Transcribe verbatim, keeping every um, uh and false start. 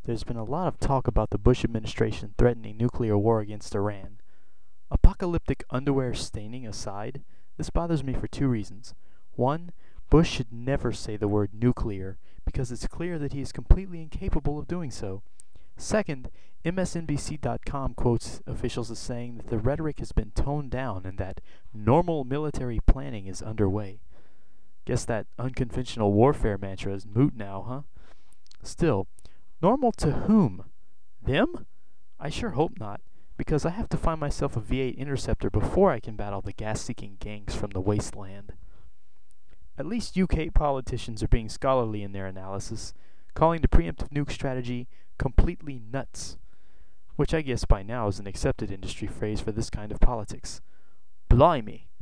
There's been a lot of talk about the Bush administration threatening nuclear war against Iran. Apocalyptic underwear staining aside, this bothers me for two reasons. One, Bush should never say the word nuclear, because it's clear that he is completely incapable of doing so. Second, M S N B C dot com quotes officials as saying that the rhetoric has been toned down and that normal military planning is underway. Guess that unconventional warfare mantra is moot now, huh? Still, normal to whom? Them? I sure hope not, because I have to find myself a V eight Interceptor before I can battle the gas-seeking gangs from the wasteland. At least U K politicians are being scholarly in their analysis, calling the preemptive nuke strategy completely nuts, which I guess by now is an accepted industry phrase for this kind of politics. Blimey!